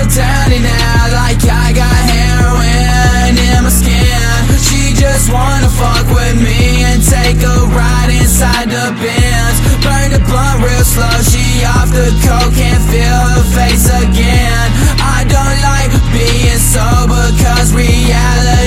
dirty now, like I got heroin in my skin. She just wanna fuck with me and take a ride inside the Benz. Burn the blunt real slow, she off the coke, can't feel her face again. I don't like being sober, cause reality